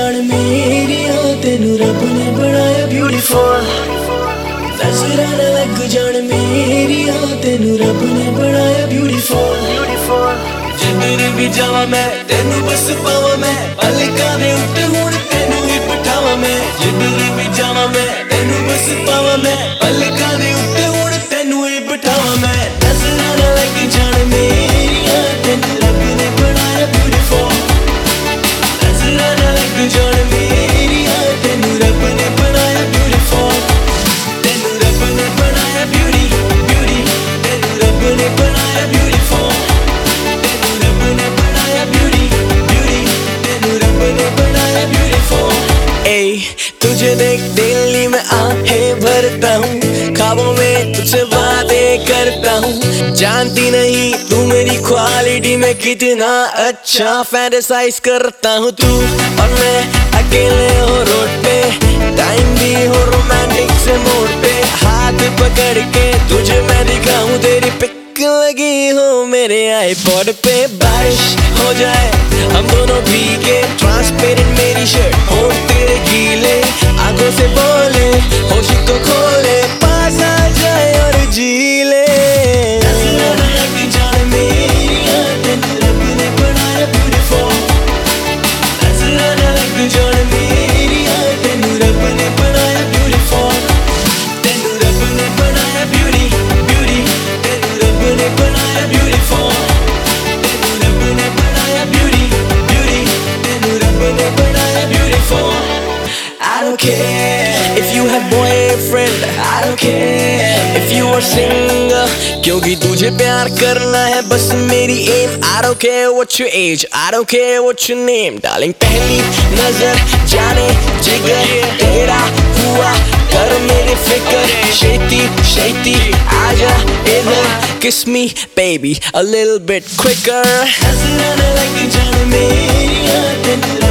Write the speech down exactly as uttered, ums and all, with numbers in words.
जान मेरी आ तेनू रब ने बनाया ब्यूटीफुल। नजर न लग जान मेरी आ तेनू रब ने बनाया ब्यूटीफुल। जिधर भी जावा मैं तेनू बस पावा मैं, पलकां दे उत्ते हुण तेनू ही बिठावा मैं। जिधर भी जावा मैं तेनू बस पावा मैं, पलकां दे उत्ते हुण तेनू ही बिठावा मैं। नजर न लग जान मेरी आ तेनू रब ने बनाया ब्यूटीफुल। नजर न लग जान मेरी आ तेनू रब ने बनाया ब्यूटीफुल। तेनू रब ने बनाया ब्यूटी ब्यूटी, तेनू रब ने बनाया ब्यूटीफुल। तेनू रब ने बनाया ब्यूटी ब्यूटी, तेनू रब ने बनाया ब्यूटीफुल। ए तुझे देख दिल्ली में आहें भरता हूँ, ख्वाबों में तुझसे बातें करता हूँ। जानती नहीं तू मेरी क्वालिटी में कितना अच्छा फैंटेसाइज करता हूँ। तू और मैं अकेले हो रोड पे, टाइम भी हो रोमांटिक से मोड़ पे। हाथ पकड़ के तुझे मैं दिखाऊं, तेरी पिक लगी हो मेरे आईपॉड पे। बारिश हो जाए हम दोनों भीगे, ट्रांसपेरेंट मेरी शर्ट हो तेरे गीले। आंखों से बोले होश को खोले, पास आ जाए और जी ले। नजर न लग जान मेरी आ तेनू रब ने बनाया ब्यूटीफुल। नजर न लग जान मेरी आ तेनू रब ने बनाया ब्यूटीफुल। तेनू रब ने बनाया ब्यूटी ब्यूटी, तेनू रब ने बनाया ब्यूटीफुल। तेनू रब ने बनाया ब्यूटी ब्यूटी, तेनू रब ने बनाया beautiful. I don't care if you have boyfriend, I don't care if you are single, क्योंकि तुझे प्यार करना है बस मेरी aim। I don't care what your age, I don't care what your name, darling। पहली नजर जाने जिगर तेरा हुआ कर मेरे फिक्र। शेती शेती आजा इधर, kiss me baby a little bit quicker। नजर न लग जान मेरी आ तेनू